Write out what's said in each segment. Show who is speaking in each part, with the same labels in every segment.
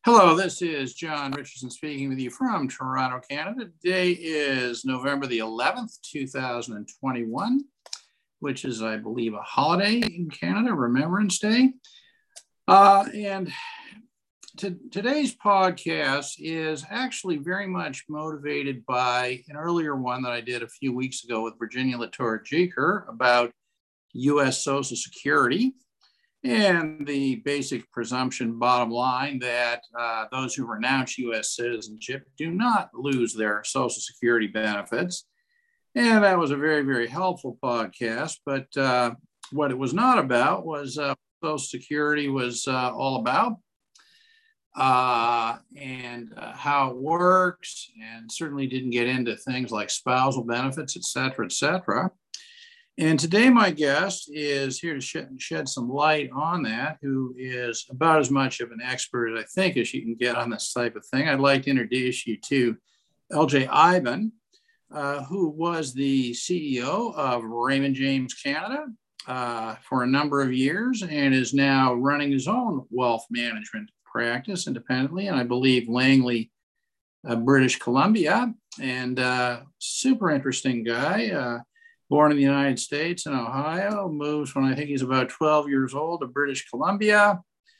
Speaker 1: Hello, this is John Richardson speaking with you from Toronto, Canada. Today is November the 11th, 2021, which is, I believe, a holiday in Canada, Remembrance Day. Today's podcast is actually very much motivated by an earlier one that I did a few weeks ago with Virginia Latour-Jeker about U.S. Social Security. And the basic presumption, bottom line, that those who renounce U.S. citizenship do not lose their Social Security benefits. And that was a very, very helpful podcast. But what it was not about was Social Security was all about and how it works, and certainly didn't get into things like spousal benefits, et cetera, et cetera. And today, my guest is here to shed some light on that, who is about as much of an expert, I think, as you can get on this type of thing. I'd like to introduce you to LJ Ivan, who was the CEO of Raymond James Canada for a number of years and is now running his own wealth management practice independently, and I believe Langley, British Columbia. And super interesting guy. Born in the United States in Ohio, moves when I think he's about 12 years old to British Columbia,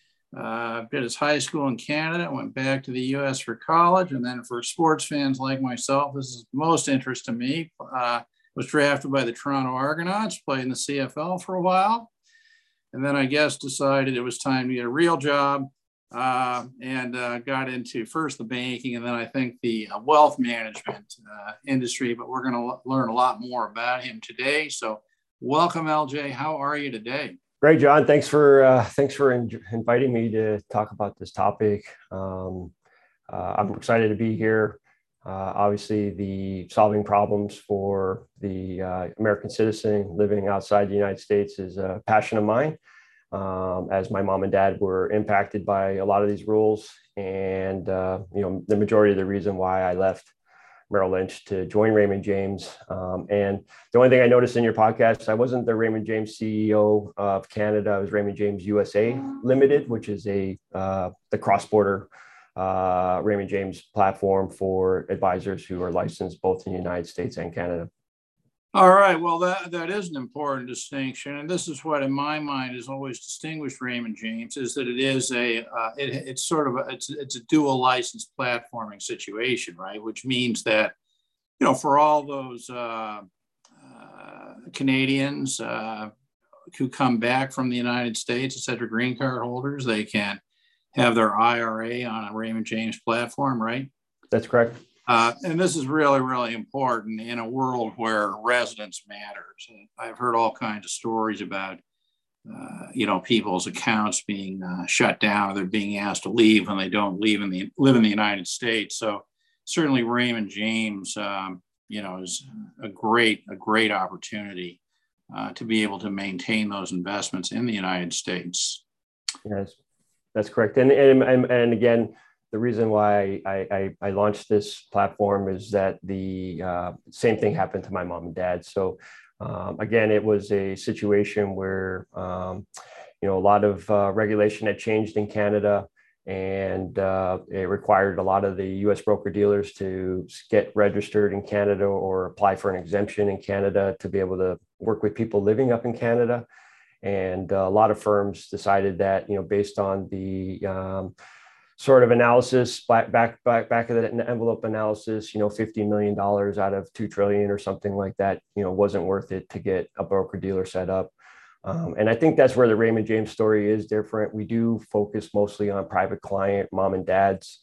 Speaker 1: did his high school in Canada, went back to the US for college. And then for sports fans like myself, this is most interest to me, was drafted by the Toronto Argonauts, played in the CFL for a while. And then I guess decided it was time to get a real job and got into first the banking and then I think the wealth management industry, but we're going to learn a lot more about him today. So welcome, LJ. How are you today?
Speaker 2: Great, John. Thanks for inviting me to talk about this topic. I'm excited to be here. Obviously, the solving problems for the American citizen living outside the United States is a passion of mine. As my mom and dad were impacted by a lot of these rules, and the majority of the reason why I left Merrill Lynch to join Raymond James. And the only thing I noticed in your podcast, I wasn't the Raymond James CEO of Canada. I was Raymond James USA Limited, which is the cross-border Raymond James platform for advisors who are licensed both in the United States and Canada.
Speaker 1: All right. Well, that is an important distinction, and this is what, in my mind, has always distinguished Raymond James: is that it is it's a dual license platforming situation, right? Which means that for all those Canadians who come back from the United States, et cetera, green card holders, they can have their IRA on a Raymond James platform, right?
Speaker 2: That's correct.
Speaker 1: And this is really, really important in a world where residence matters. I've heard all kinds of stories about, people's accounts being shut down, or they're being asked to leave when they don't live in the United States. So certainly Raymond James, is a great opportunity to be able to maintain those investments in the United States.
Speaker 2: Yes, that's correct. And again, the reason why I launched this platform is that the same thing happened to my mom and dad. So again, it was a situation where a lot of regulation had changed in Canada, and it required a lot of the U.S. broker dealers to get registered in Canada or apply for an exemption in Canada to be able to work with people living up in Canada. And a lot of firms decided that based on the sort of analysis, back of the envelope analysis, $50 million out of $2 trillion or something like that, wasn't worth it to get a broker dealer set up. And I think that's where the Raymond James story is different. We do focus mostly on private client, mom and dads.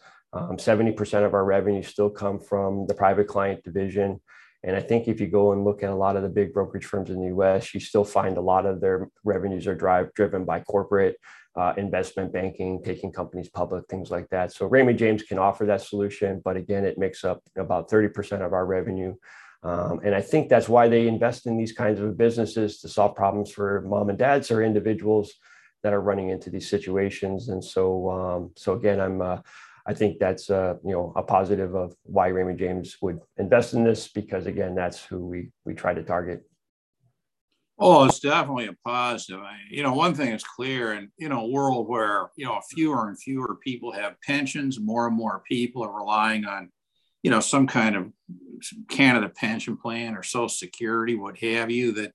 Speaker 2: 70% of our revenue still come from the private client division. And I think if you go and look at a lot of the big brokerage firms in the US, you still find a lot of their revenues are driven by corporate investment banking, taking companies public, things like that. So Raymond James can offer that solution, but again, it makes up about 30% of our revenue. And I think that's why they invest in these kinds of businesses, to solve problems for mom and dads or individuals that are running into these situations. And so again, I think that's a positive of why Raymond James would invest in this, because again, that's who we try to target.
Speaker 1: Oh, it's definitely a positive. One thing is clear, and a world where fewer and fewer people have pensions, more and more people are relying on some kind of Canada pension plan or Social Security, what have you. That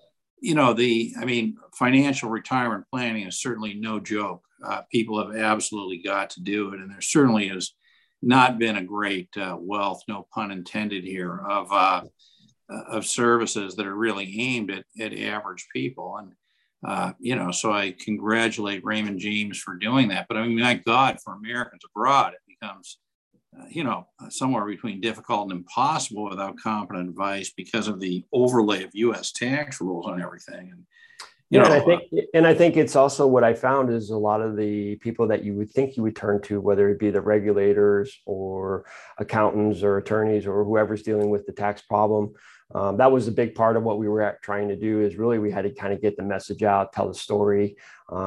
Speaker 1: financial retirement planning is certainly no joke. People have absolutely got to do it, and there certainly has not been a great wealth, no pun intended here, of services that are really aimed at average people. And so I congratulate Raymond James for doing that. But my God, for Americans abroad, it becomes somewhere between difficult and impossible without competent advice because of the overlay of U.S. tax rules on everything. And
Speaker 2: I think it's also what I found is a lot of the people that you would think you would turn to, whether it be the regulators or accountants or attorneys or whoever's dealing with the tax problem. That was a big part of what we were trying to do, is really we had to kind of get the message out, tell the story.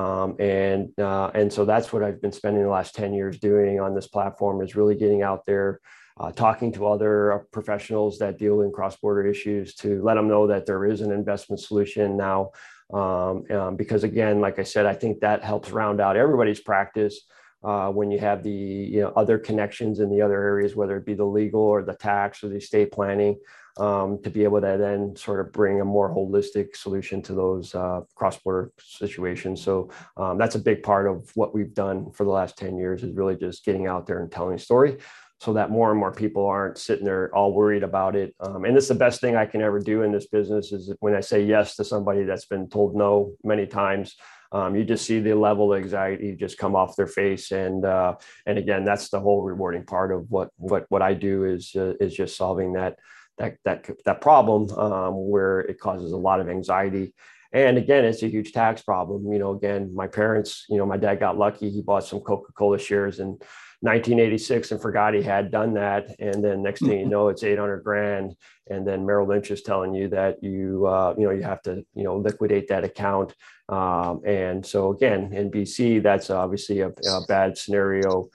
Speaker 2: And so that's what I've been spending the last 10 years doing on this platform, is really getting out there, talking to other professionals that deal in cross-border issues to let them know that there is an investment solution now. Because again, like I said, I think that helps round out everybody's practice when you have the other connections in the other areas, whether it be the legal or the tax or the estate planning, to be able to then sort of bring a more holistic solution to those cross-border situations. So that's a big part of what we've done for the last 10 years, is really just getting out there and telling a story, so that more and more people aren't sitting there all worried about it. And it's the best thing I can ever do in this business, is when I say yes to somebody that's been told no many times. You just see the level of anxiety just come off their face, and again, that's the whole rewarding part of what I do, is just solving that problem, where it causes a lot of anxiety. And again, it's a huge tax problem. Again, my parents, my dad got lucky. He bought some Coca-Cola shares in 1986 and forgot he had done that. And then next thing you know, it's 800 grand. And then Merrill Lynch is telling you that you have to, liquidate that account. And so again, in BC, that's obviously a bad scenario.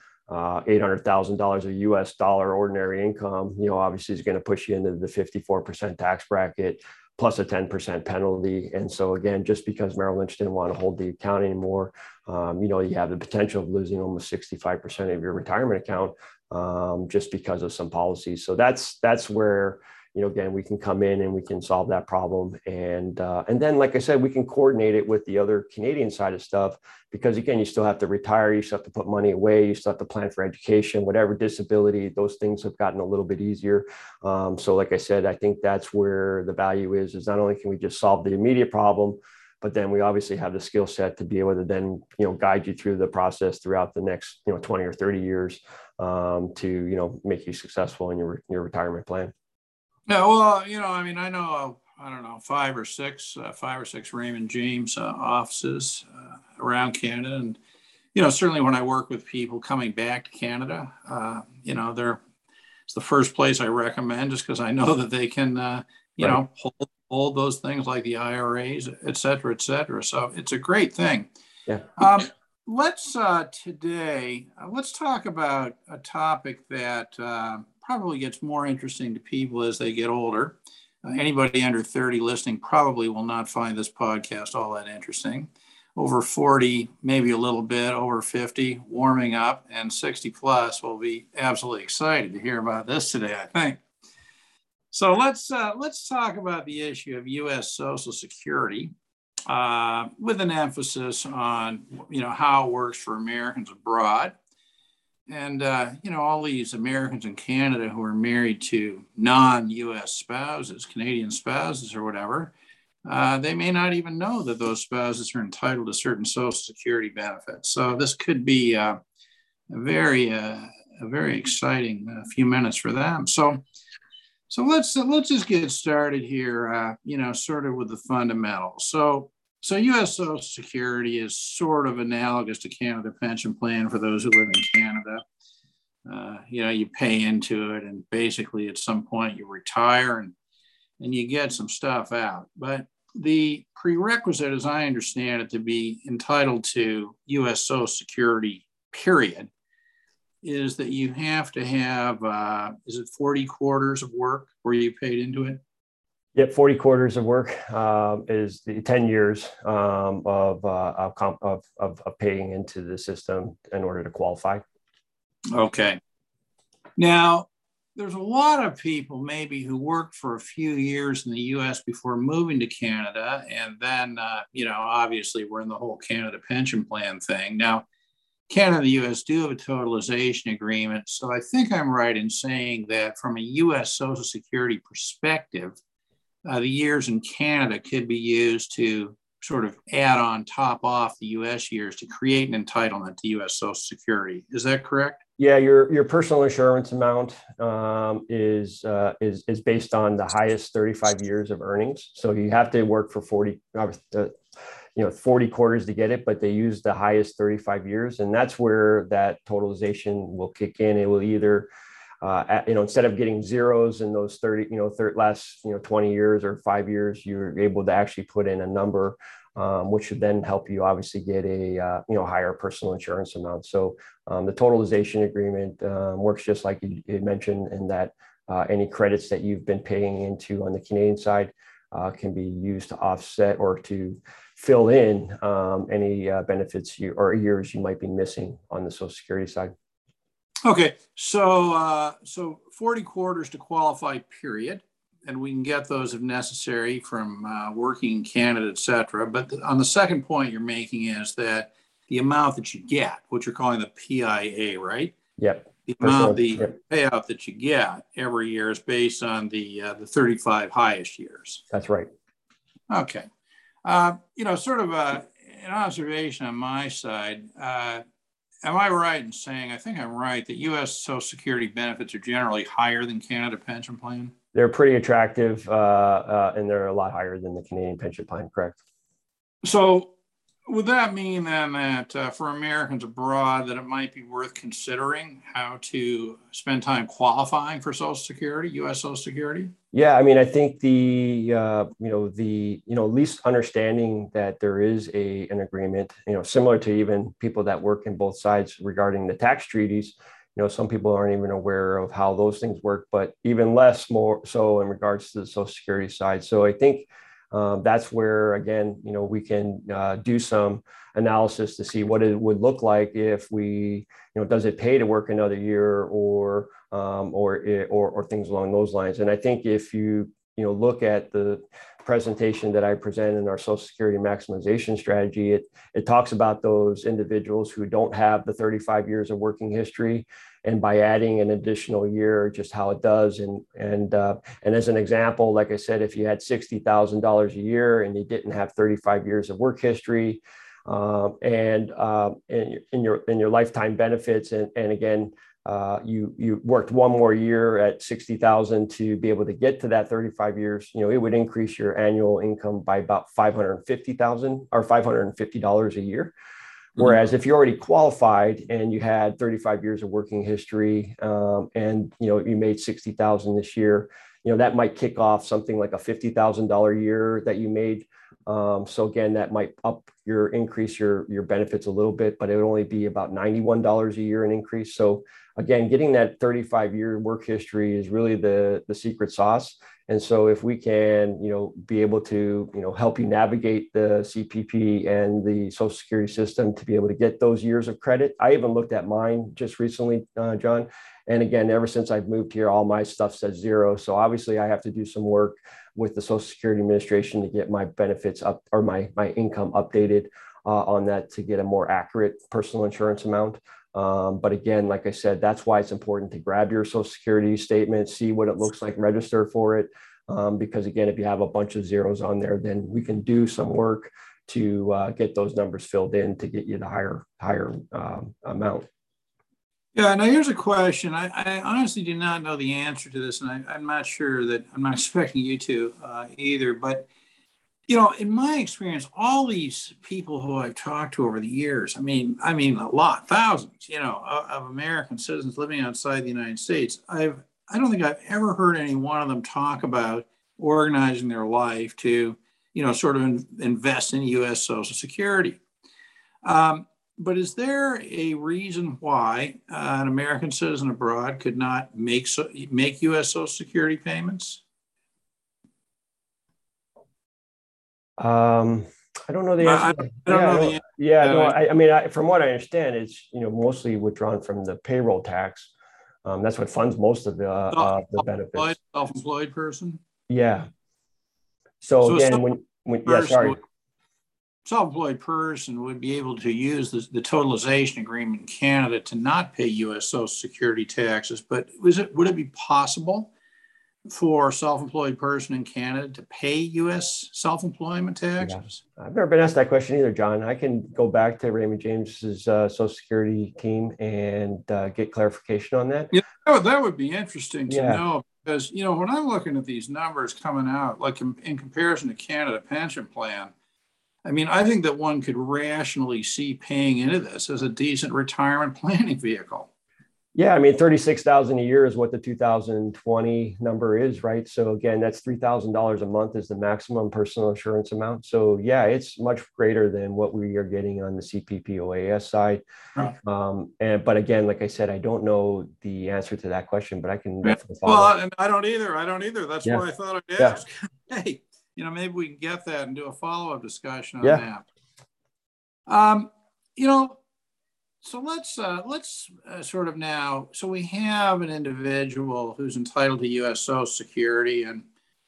Speaker 2: $800,000 of US dollar ordinary income, obviously is going to push you into the 54% tax bracket, plus a 10% penalty. And so again, just because Merrill Lynch didn't want to hold the account anymore, you have the potential of losing almost 65% of your retirement account, just because of some policies. So that's where, again, we can come in and we can solve that problem. And then, like I said, we can coordinate it with the other Canadian side of stuff, because again, you still have to retire, you still have to put money away, you still have to plan for education, whatever disability, those things have gotten a little bit easier. So like I said, I think that's where the value is not only can we just solve the immediate problem, but then we obviously have the skill set to be able to then, guide you through the process throughout the next, 20 or 30 years, to, make you successful in your retirement plan.
Speaker 1: Yeah, well, I know, I don't know, five or six Raymond James offices around Canada. And, certainly when I work with people coming back to Canada, it's the first place I recommend, just because I know that they can, right, hold those things like the IRAs, et cetera, et cetera. So it's a great thing.
Speaker 2: Yeah.
Speaker 1: Let's talk about a topic that probably gets more interesting to people as they get older. Anybody under 30 listening probably will not find this podcast all that interesting. Over 40, maybe a little bit, over 50, warming up, and 60 plus will be absolutely excited to hear about this today, I think. So let's talk about the issue of U.S. Social Security, with an emphasis on how it works for Americans abroad. And, all these Americans in Canada who are married to non-U.S. spouses, Canadian spouses or whatever, they may not even know that those spouses are entitled to certain Social Security benefits. So this could be a very exciting few minutes for them. So let's just get started here, sort of with the fundamentals. So U.S. Social Security is sort of analogous to Canada Pension Plan for those who live in Canada. You pay into it, and basically at some point you retire and you get some stuff out. But the prerequisite, as I understand it, to be entitled to U.S. Social Security, period, is that you have to have, is it 40 quarters of work where you paid into it?
Speaker 2: Yep, 40 quarters of work is the 10 years of paying into the system in order to qualify.
Speaker 1: Okay. Now, there's a lot of people maybe who worked for a few years in the US before moving to Canada. And then, obviously we're in the whole Canada pension plan thing. Now, Canada and the US do have a totalization agreement. So I think I'm right in saying that from a US Social Security perspective, the years in Canada could be used to sort of add on top off the US years to create an entitlement to US Social Security. Is that correct?
Speaker 2: Yeah, your personal insurance amount is based on the highest 35 years of earnings. So you have to work for 40 quarters to get it, but they use the highest 35 years, and that's where that totalization will kick in. It will either instead of getting zeros in those 30, last 20 years or 5 years, you're able to actually put in a number, which should then help you obviously get a higher personal insurance amount. So the totalization agreement works just like you mentioned, in that any credits that you've been paying into on the Canadian side can be used to offset or to fill in any benefits or years you might be missing on the Social Security side.
Speaker 1: Okay, so 40 quarters to qualify, period, and we can get those if necessary from working in Canada, et cetera. But on the second point you're making is that the amount that you get, what you're calling the PIA, right?
Speaker 2: Yep.
Speaker 1: The amount, payout that you get every year is based on the 35 highest years.
Speaker 2: That's right.
Speaker 1: Okay. Sort of an observation on my side. Am I right in saying, I think I'm right, that U.S. Social Security benefits are generally higher than Canada pension plan?
Speaker 2: They're pretty attractive, and they're a lot higher than the Canadian pension plan, correct?
Speaker 1: So would that mean then that for Americans abroad that it might be worth considering how to spend time qualifying for Social Security, U.S. Social Security?
Speaker 2: Yeah, I mean, I think at least understanding that there is an agreement, similar to even people that work in both sides regarding the tax treaties. Some people aren't even aware of how those things work, but even less more so in regards to the Social Security side. So I think that's where, again, we can do some analysis to see what it would look like if we, does it pay to work another year or things along those lines. And I think if you look at the presentation that I present in our Social Security maximization strategy, it talks about those individuals who don't have the 35 years of working history, and by adding an additional year, just how it does. And as an example, like I said, if you had $60,000 a year and you didn't have 35 years of work history, and in your lifetime benefits, and again, you worked one more year at 60,000 to be able to get to that 35 years, it would increase your annual income by about 550,000 or $550 a year. Whereas if you already qualified and you had 35 years of working history, and you made 60,000 this year, that might kick off something like a $50,000 year that you made. So again, that might increase your benefits a little bit, but it would only be about $91 a year in increase. So again, getting that 35-year work history is really the secret sauce. And so if we can, be able to, help you navigate the CPP and the Social Security system to be able to get those years of credit. I even looked at mine just recently, John. And again, ever since I've moved here, all my stuff says zero. So obviously I have to do some work with the Social Security Administration to get my benefits up, or my income updated on that, to get a more accurate personal insurance amount. But again, like I said, that's why it's important to grab your Social Security statement, see what it looks like, register for it. Because again, if you have a bunch of zeros on there, then we can do some work to get those numbers filled in to get you the higher amount.
Speaker 1: Yeah, now here's a question. I honestly do not know the answer to this, and I'm not sure that I'm not expecting you to either. But, in my experience, all these people who I've talked to over the years, I mean a lot, thousands, of American citizens living outside the United States, I don't think I've ever heard any one of them talk about organizing their life to, sort of invest in U.S. Social Security. But is there a reason why an American citizen abroad could not make U.S. Social Security payments?
Speaker 2: I don't know the answer.
Speaker 1: I don't know the answer.
Speaker 2: Yeah, no. I mean, from what I understand, it's mostly withdrawn from the payroll tax. That's what funds most of the benefits.
Speaker 1: Self-employed person.
Speaker 2: Yeah. So
Speaker 1: So a
Speaker 2: again, yeah, sorry.
Speaker 1: self-employed person would be able to use the totalization agreement in Canada to not pay U.S. Social Security taxes. But would it be possible for a self-employed person in Canada to pay U.S. self-employment taxes?
Speaker 2: Yeah. I've never been asked that question either, John. I can go back to Raymond James's Social Security team and get clarification on that.
Speaker 1: Yeah, that would be interesting to know, because when I'm looking at these numbers coming out, like in comparison to Canada pension plan, I mean, I think that one could rationally see paying into this as a decent retirement planning vehicle.
Speaker 2: Yeah, I mean, 36,000 a year is what the 2020 number is, right? So again, that's $3,000 a month is the maximum personal insurance amount. So yeah, it's much greater than what we are getting on the CPPOAS side.
Speaker 1: Right.
Speaker 2: But again, like I said, I don't know the answer to that question, but I can definitely follow.
Speaker 1: Well, and I don't either. That's why I thought I'd ask. Hey, maybe we can get that and do a follow-up discussion on that. So let's sort of now. So we have an individual who's entitled to U.S. Social Security, and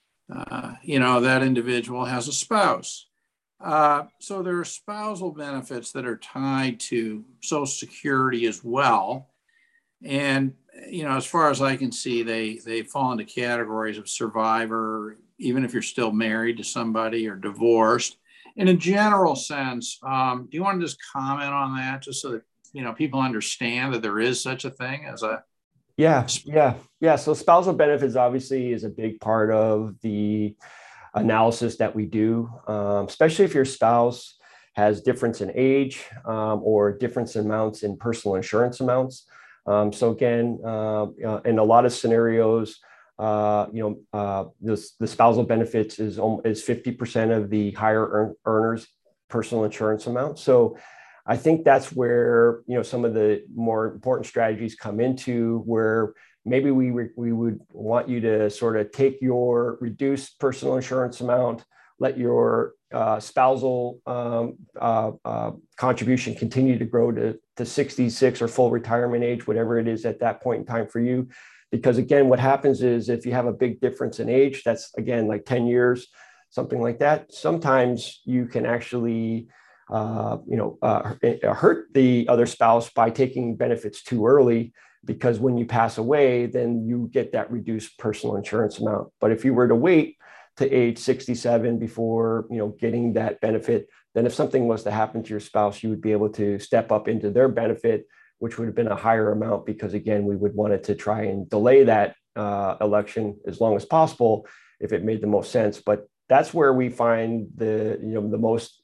Speaker 1: that individual has a spouse. So there are spousal benefits that are tied to Social Security as well, and as far as I can see, they fall into categories of survivor, even if you're still married to somebody, or divorced. In a general sense, do you want to just comment on that, just so that people understand that there is such a thing as a
Speaker 2: yeah. So spousal benefits obviously is a big part of the analysis that we do, especially if your spouse has difference in age or difference amounts in personal insurance amounts. So again, in a lot of scenarios, the spousal benefits is 50% of the higher earners' personal insurance amount. So I think that's where some of the more important strategies come into, where maybe we would want you to sort of take your reduced personal insurance amount, let your spousal contribution continue to grow to 66 or full retirement age, whatever it is at that point in time for you. Because again, what happens is if you have a big difference in age, that's again like 10 years, something like that, sometimes you can actually hurt the other spouse by taking benefits too early, because when you pass away, then you get that reduced personal insurance amount. But if you were to wait to age 67 before getting that benefit, then if something was to happen to your spouse, you would be able to step up into their benefit, which would have been a higher amount, because again, we would want it to try and delay that election as long as possible if it made the most sense. But that's where we find the most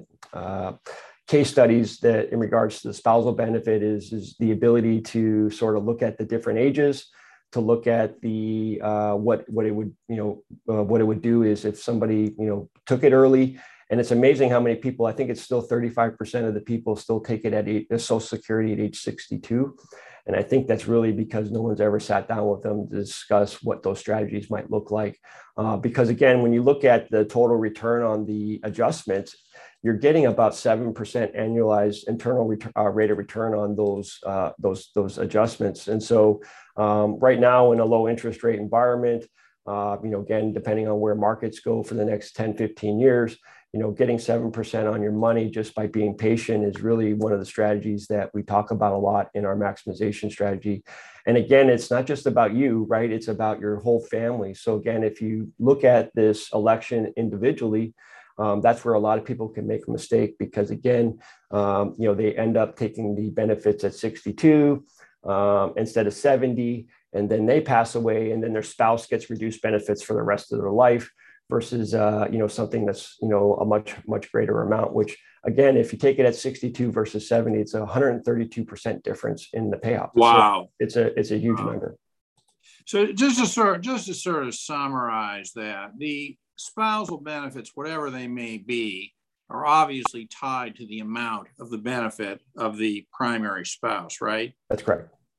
Speaker 2: case studies that in regards to the spousal benefit is the ability to sort of look at the different ages, to look at the what it would do is if somebody took it early. And it's amazing how many people, I think it's still 35% of the people still take it at Social Security at age 62. And I think that's really because no one's ever sat down with them to discuss what those strategies might look like. Because again, when you look at the total return on the adjustments, you're getting about 7% annualized internal rate of return on those adjustments. And so right now in a low interest rate environment, again, depending on where markets go for the next 10, 15 years, getting 7% on your money just by being patient is really one of the strategies that we talk about a lot in our maximization strategy. And again, it's not just about you, right? It's about your whole family. So again, if you look at this election individually, that's where a lot of people can make a mistake, because again, they end up taking the benefits at 62 instead of 70, and then they pass away, and then their spouse gets reduced benefits for the rest of their life, versus something that's a much greater amount. Which again, if you take it at 62 versus 70, it's a 132% difference in the payout.
Speaker 1: Wow,
Speaker 2: so it's a huge number.
Speaker 1: So just to sort of summarize that, the spousal benefits, whatever they may be, are obviously tied to the amount of the benefit of the primary spouse, right?
Speaker 2: That's correct.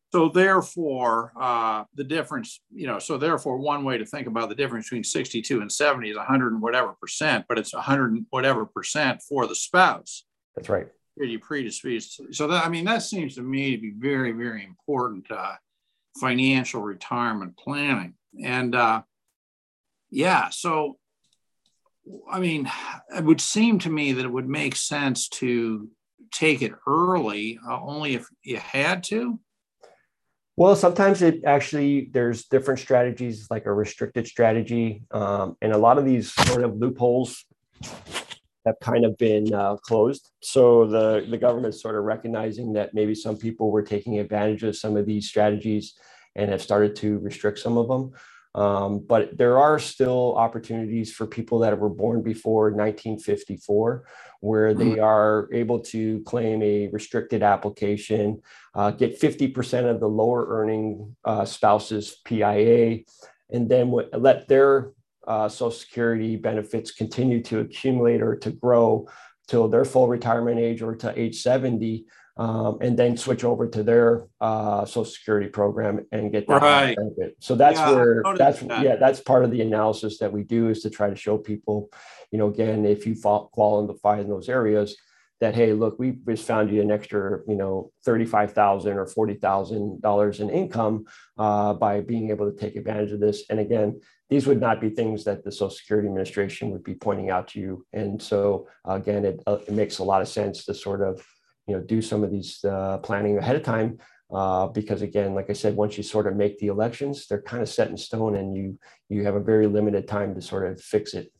Speaker 1: So therefore, the difference, so therefore, one way to think about the difference between 62 and 70 is 100 and whatever percent, but it's 100 and whatever percent for the spouse.
Speaker 2: That's right.
Speaker 1: You predisposed. So that, I mean, that seems to me to be very, very important financial retirement planning. And yeah, so I mean, it would seem to me that it would make sense to take it early, only if you had to.
Speaker 2: Well, sometimes there's different strategies, like a restricted strategy. And a lot of these sort of loopholes have kind of been closed. So the government's sort of recognizing that maybe some people were taking advantage of some of these strategies and have started to restrict some of them. But there are still opportunities for people that were born before 1954, where they are able to claim a restricted application, get 50% of the lower earning spouse's PIA, and then let their Social Security benefits continue to accumulate or to grow till their full retirement age or to age 70. And then switch over to their Social Security program and get that benefit. So that's that's part of the analysis that we do, is to try to show people, again, if you qualify in those areas, that, hey, look, we just found you an extra, $35,000 or $40,000 in income by being able to take advantage of this. And again, these would not be things that the Social Security Administration would be pointing out to you. And so again, it makes a lot of sense to sort of do some of these planning ahead of time, because again, like I said, once you sort of make the elections, they're kind of set in stone, and you have a very limited time to sort of fix it.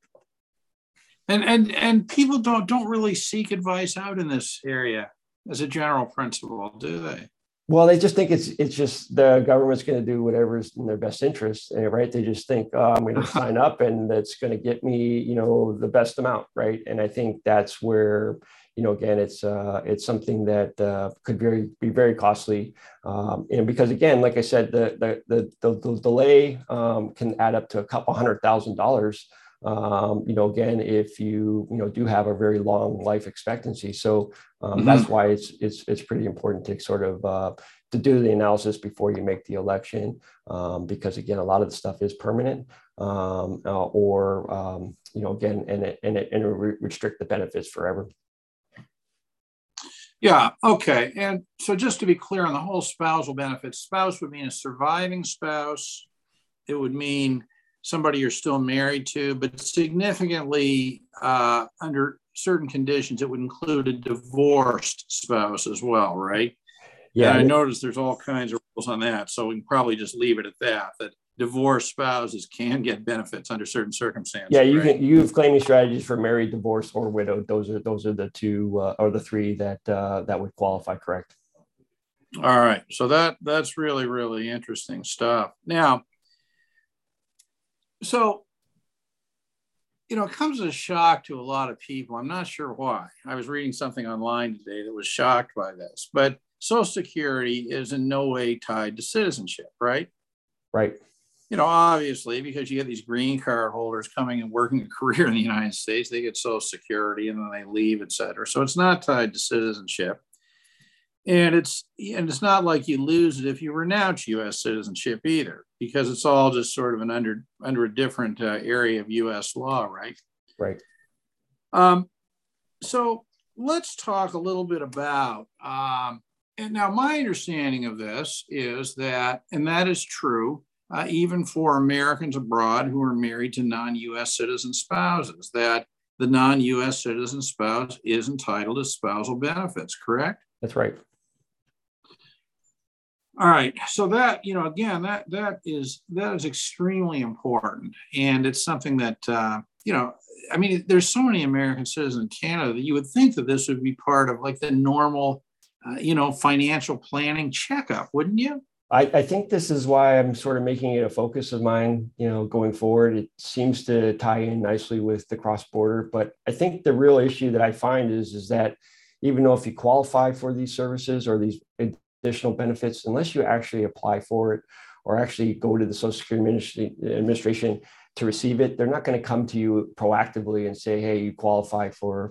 Speaker 1: And people don't really seek advice out in this area as a general principle, do they?
Speaker 2: Well, they just think it's just the government's going to do whatever is in their best interest, right? They just think, oh, I'm going to sign up and that's going to get me, the best amount, right? And I think that's where, again, it's something that could be very costly, and because again, like I said, the delay can add up to a couple $100,000. Again, if you do have a very long life expectancy. So that's why it's pretty important to sort of to do the analysis before you make the election, because again, a lot of the stuff is permanent, again, and it restrict the benefits forever.
Speaker 1: Yeah. Okay. And so just to be clear on the whole spousal benefits, spouse would mean a surviving spouse. It would mean somebody you're still married to, but significantly under certain conditions, it would include a divorced spouse as well, right? Yeah. And I noticed there's all kinds of rules on that. So we can probably just leave it at that divorced spouses can get benefits under certain circumstances.
Speaker 2: Yeah, you have claiming strategies for married, divorced, or widowed. Those are the two or the three that would qualify, correct?
Speaker 1: All right. So that's really, really interesting stuff. Now, so, it comes as a shock to a lot of people. I'm not sure why. I was reading something online today that was shocked by this, but Social Security is in no way tied to citizenship, right?
Speaker 2: Right.
Speaker 1: Obviously, because you get these green card holders coming and working a career in the United States, they get Social Security and then they leave, et cetera. So it's not tied to citizenship. And it's not like you lose it if you renounce U.S. citizenship either, because it's all just sort of under a different area of U.S. law, right?
Speaker 2: Right.
Speaker 1: So let's talk a little bit about, and now my understanding of this is that, and that is true, even for Americans abroad who are married to non-U.S. citizen spouses, that the non-U.S. citizen spouse is entitled to spousal benefits, correct?
Speaker 2: That's right.
Speaker 1: All right. So that, again, that is extremely important. And it's something that, there's so many American citizens in Canada that you would think that this would be part of like the normal, financial planning checkup, wouldn't you?
Speaker 2: I think this is why I'm sort of making it a focus of mine, going forward. It seems to tie in nicely with the cross-border, but I think the real issue that I find is that even though if you qualify for these services or these additional benefits, unless you actually apply for it or actually go to the Social Security Administration to receive it, they're not going to come to you proactively and say, hey, you qualify for,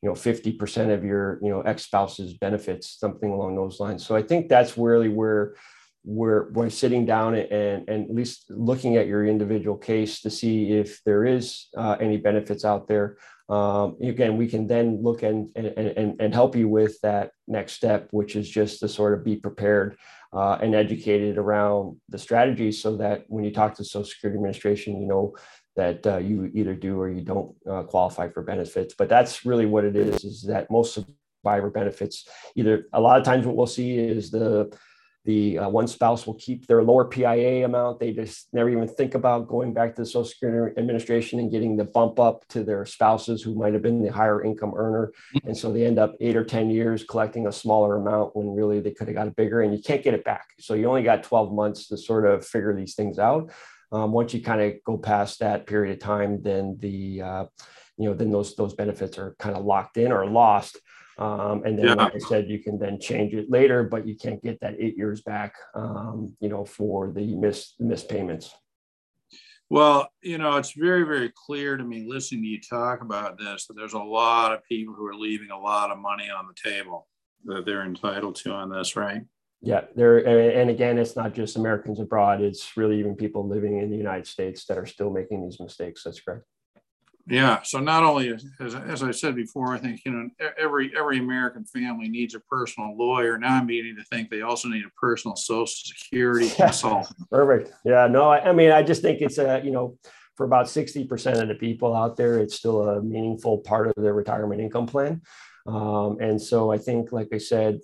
Speaker 2: 50% of your, ex-spouse's benefits, something along those lines. So I think that's really where we're sitting down and at least looking at your individual case to see if there is any benefits out there. Again, we can then look and help you with that next step, which is just to sort of be prepared and educated around the strategy, so that when you talk to the Social Security Administration, you know that you either do or you don't qualify for benefits. But that's really what it is that most survivor benefits, either a lot of times what we'll see is the one spouse will keep their lower PIA amount. They just never even think about going back to the Social Security Administration and getting the bump up to their spouses who might have been the higher income earner. And so they end up 8 or 10 years collecting a smaller amount when really they could have got it bigger, and you can't get it back. So you only got 12 months to sort of figure these things out. Once you kind of go past that period of time, then then those benefits are kind of locked in or lost. And then, like I said, you can then change it later, but you can't get that 8 years back, for the missed payments.
Speaker 1: Well, it's very, very clear to me listening to you talk about this, that there's a lot of people who are leaving a lot of money on the table that they're entitled to on this, right?
Speaker 2: Yeah, and again, it's not just Americans abroad. It's really even people living in the United States that are still making these mistakes. That's correct.
Speaker 1: Yeah. So not only, as I said before, I think, every American family needs a personal lawyer. Now I'm beginning to think they also need a personal Social Security consultant.
Speaker 2: Perfect. Yeah. No, I mean, I just think it's for about 60% of the people out there, it's still a meaningful part of their retirement income plan. And so I think, like I said,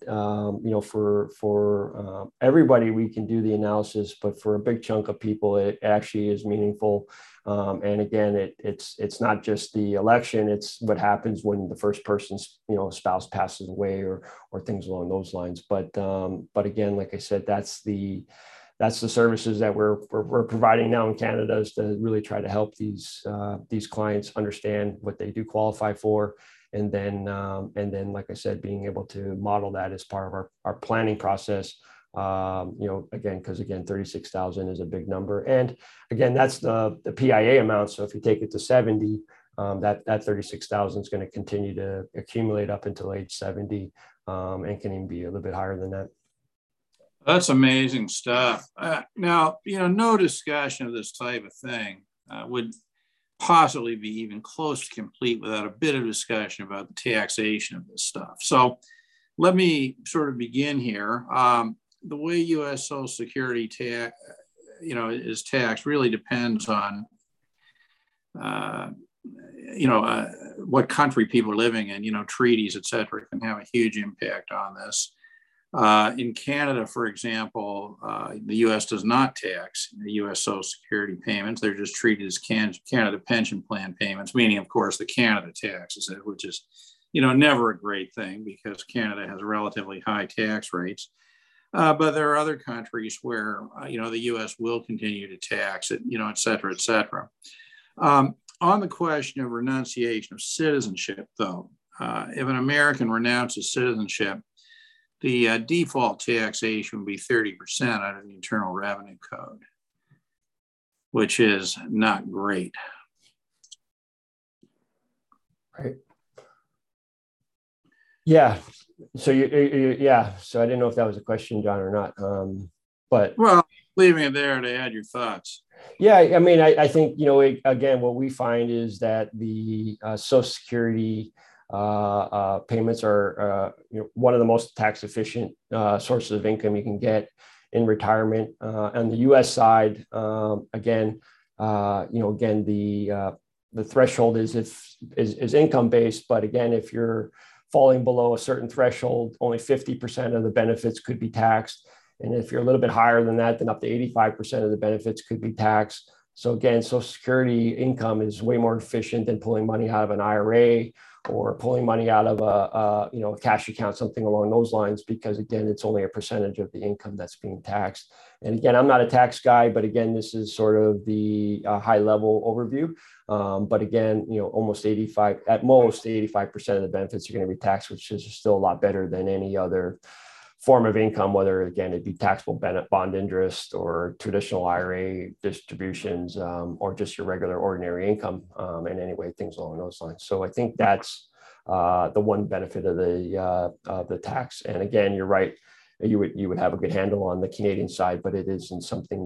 Speaker 2: for everybody, we can do the analysis, but for a big chunk of people, it actually is meaningful. And again, it's not just the election; it's what happens when the first person's spouse passes away or things along those lines. But again, like I said, that's the services that we're providing now in Canada, is to really try to help these clients understand what they do qualify for. And then, like I said, being able to model that as part of our planning process, again, because 36,000 is a big number. And again, that's the PIA amount. So if you take it to 70, that 36,000 is going to continue to accumulate up until age 70, and can even be a little bit higher than that.
Speaker 1: That's amazing stuff. Now, no discussion of this type of thing would possibly be even close to complete without a bit of discussion about the taxation of this stuff. So let me sort of begin here. The way U.S. Social Security is taxed really depends on what country people are living in. Treaties, et cetera, can have a huge impact on this. In Canada, for example, the U.S. does not tax the U.S. Social Security payments. They're just treated as Canada Pension Plan payments, meaning, of course, the Canada taxes it, which is, never a great thing because Canada has relatively high tax rates. But there are other countries where, the U.S. will continue to tax it, et cetera, et cetera. On the question of renunciation of citizenship, though, if an American renounces citizenship, the default taxation would be 30% under the Internal Revenue Code, which is not great.
Speaker 2: Right. Yeah. So So I didn't know if that was a question, John, or not. But
Speaker 1: leaving it there to add your thoughts.
Speaker 2: Yeah, I mean, I think again, what we find is that the Social Security payments are one of the most tax efficient sources of income you can get in retirement. On the U.S. side, the threshold is income based, but again, if you're falling below a certain threshold, only 50% of the benefits could be taxed, and if you're a little bit higher than that, then up to 85% of the benefits could be taxed. So again, Social Security income is way more efficient than pulling money out of an IRA or pulling money out of a cash account, something along those lines, because again, it's only a percentage of the income that's being taxed. And again, I'm not a tax guy, but again, this is sort of the high level overview. But again, almost 85% of the benefits are going to be taxed, which is still a lot better than any other form of income, whether again it be taxable bond interest or traditional IRA distributions, or just your regular ordinary income, and anyway, things along those lines. So I think that's the one benefit of the tax. And again, you're right. You would have a good handle on the Canadian side, but it isn't something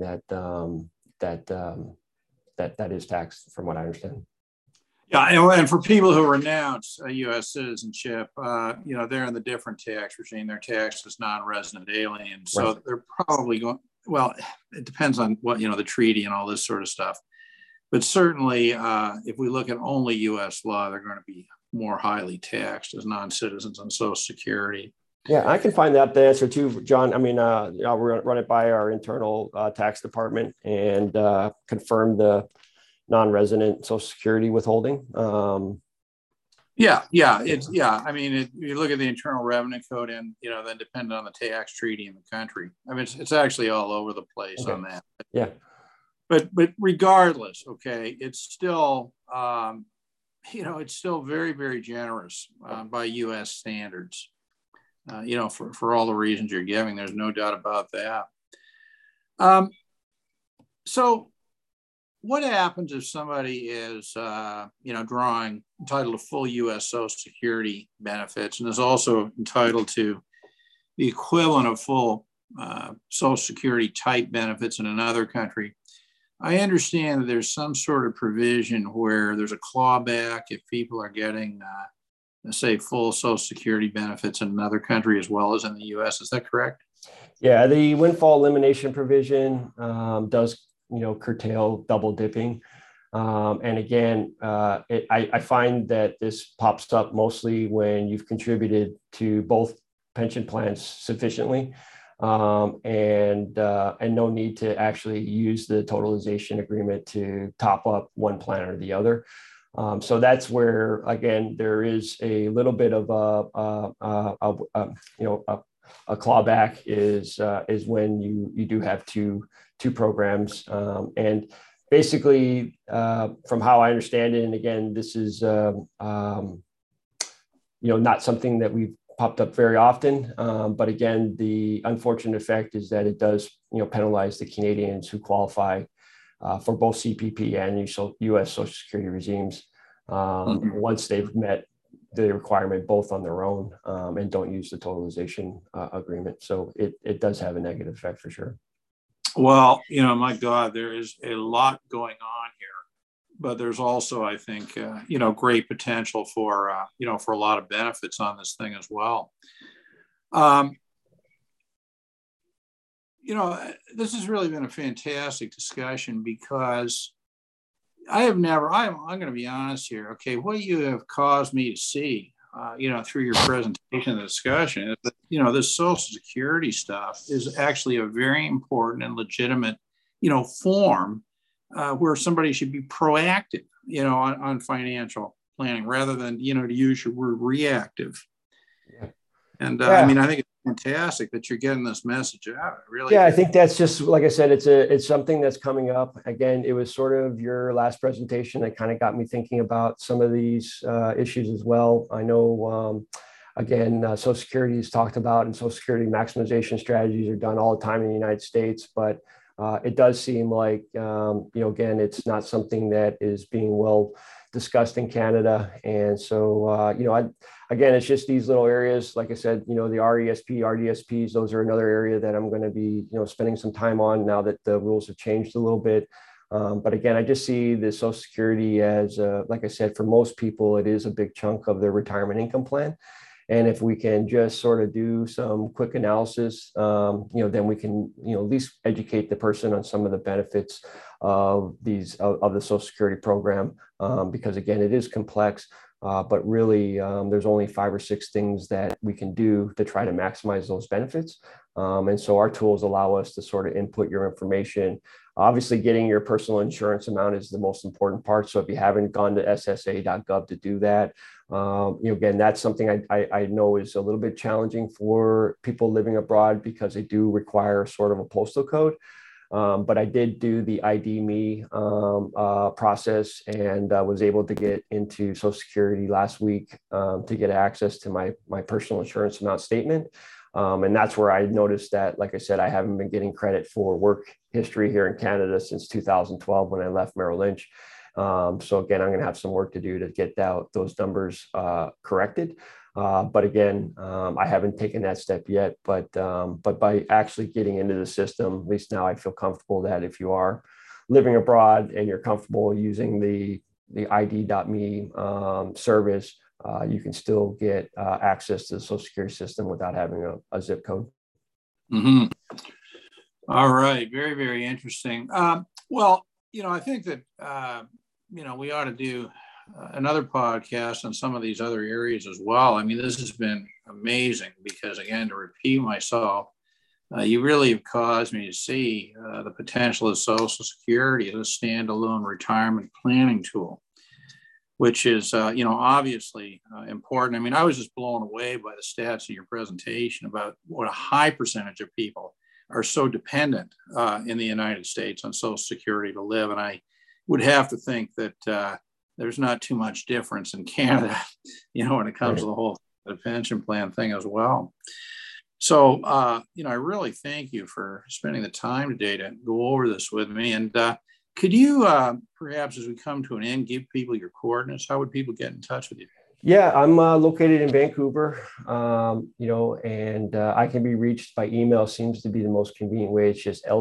Speaker 2: that is taxed, from what I understand.
Speaker 1: Yeah, and for people who renounce a U.S. citizenship, they're in the different tax regime. They're taxed as non-resident aliens, so right. They're probably going. Well, it depends on what the treaty and all this sort of stuff. But certainly, if we look at only U.S. law, they're going to be more highly taxed as non-citizens on Social Security.
Speaker 2: Yeah, I can find out the answer too, John. I mean, I'll run it by our internal tax department and confirm the non-resident Social Security withholding.
Speaker 1: Yeah. I mean, you look at the Internal Revenue Code, and then depending on the tax treaty in the country. I mean, it's actually all over the place on that.
Speaker 2: Yeah.
Speaker 1: But regardless, okay, it's still it's still very, very generous by U.S. standards. For all the reasons you're giving, there's no doubt about that. So what happens if somebody is, entitled to full U.S. Social Security benefits and is also entitled to the equivalent of full Social Security type benefits in another country? I understand that there's some sort of provision where there's a clawback if people are getting, say, full Social Security benefits in another country as well as in the U.S. Is that correct?
Speaker 2: Yeah, the windfall elimination provision does, curtail double dipping. And again, I find that this pops up mostly when you've contributed to both pension plans sufficiently, and no need to actually use the totalization agreement to top up one plan or the other. So that's where, again, there is a little bit of a clawback is when you do have two programs, and basically from how I understand it, and again, this is not something that we've popped up very often, but again, the unfortunate effect is that it does penalize the Canadians who qualify for both CPP and U.S. Social Security regimes once they've met the requirement both on their own and don't use the totalization agreement. So it does have a negative effect for sure.
Speaker 1: Well, my God, there is a lot going on here, but there's also, I think, great potential for, for a lot of benefits on this thing as well. This has really been a fantastic discussion because I'm going to be honest here. Okay. What you have caused me to see, through your presentation and discussion is that, this Social Security stuff is actually a very important and legitimate, form where somebody should be proactive, on financial planning rather than, to use your word reactive. Yeah. And I mean, I think it's fantastic that you're getting this message out. Really.
Speaker 2: Yeah, I think that's just, like I said, it's something that's coming up. Again, it was sort of your last presentation that kind of got me thinking about some of these issues as well. I know, again, Social Security is talked about, and Social Security maximization strategies are done all the time in the United States, but it does seem like, again, it's not something that is being well discussed in Canada. And so, again, it's just these little areas, like I said, the RESP, RDSPs, those are another area that I'm going to be, spending some time on now that the rules have changed a little bit. But again, I just see the Social Security as, like I said, for most people, it is a big chunk of their retirement income plan. And if we can just sort of do some quick analysis, then we can, at least educate the person on some of the benefits of the Social Security program, because again, it is complex, but really there's only 5 or 6 things that we can do to try to maximize those benefits. And so our tools allow us to sort of input your information. Obviously, getting your personal insurance amount is the most important part. So if you haven't gone to ssa.gov to do that, again, that's something I know is a little bit challenging for people living abroad because they do require sort of a postal code. But I did do the ID Me process and was able to get into Social Security last week to get access to my personal insurance amount statement. And that's where I noticed that, like I said, I haven't been getting credit for work history here in Canada since 2012 when I left Merrill Lynch. So again, I'm going to have some work to do to get those numbers corrected. But again, I haven't taken that step yet. But by actually getting into the system, at least now I feel comfortable that if you are living abroad and you're comfortable using the ID.me service, you can still get access to the Social Security system without having a zip code.
Speaker 1: Mm-hmm. All right. Very, very interesting. Well, I think that, we ought to do another podcast on some of these other areas as well. I mean, this has been amazing because, again, to repeat myself, you really have caused me to see the potential of Social Security as a standalone retirement planning tool, which is, obviously important. I mean, I was just blown away by the stats of your presentation about what a high percentage of people are so dependent in the United States on Social Security to live. And I would have to think that there's not too much difference in Canada, when it comes to the whole pension plan thing as well. So, I really thank you for spending the time today to go over this with me. And could you perhaps, as we come to an end, give people your coordinates? How would people get in touch with you?
Speaker 2: Yeah, I'm located in Vancouver, and I can be reached by email. Seems to be the most convenient way. It's just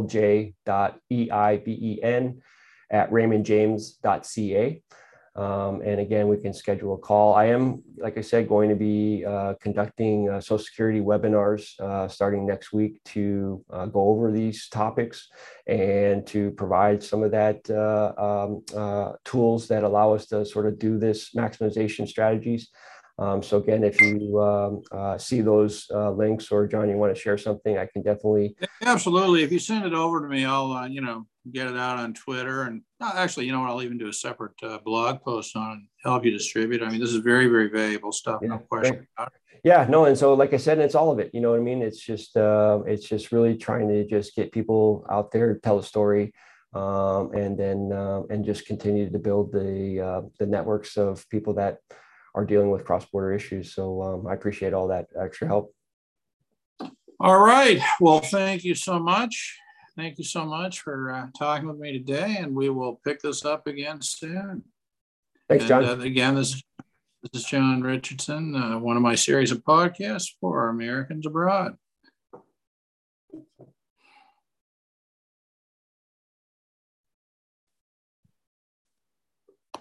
Speaker 2: lj.eiben@raymondjames.ca. And again, we can schedule a call. I am, like I said, going to be conducting Social Security webinars starting next week to go over these topics and to provide some of that tools that allow us to sort of do this maximization strategies. So again, if you see those links, or John, you want to share something, I can definitely.
Speaker 1: Absolutely. If you send it over to me, I'll, get it out on Twitter. And actually, I'll even do a separate blog post on help you distribute. I mean, this is very, very valuable stuff. No question about it.
Speaker 2: Yeah, no. And so, like I said, it's all of it, you know what I mean? It's just really trying to just get people out there, tell a story, and then and just continue to build the networks of people that are dealing with cross-border issues. So I appreciate all that extra help.
Speaker 1: All right. Well, thank you so much. Thank you so much for talking with me today, and we will pick this up again soon.
Speaker 2: Thanks, John.
Speaker 1: Again, this is John Richardson, one of my series of podcasts for Americans Abroad.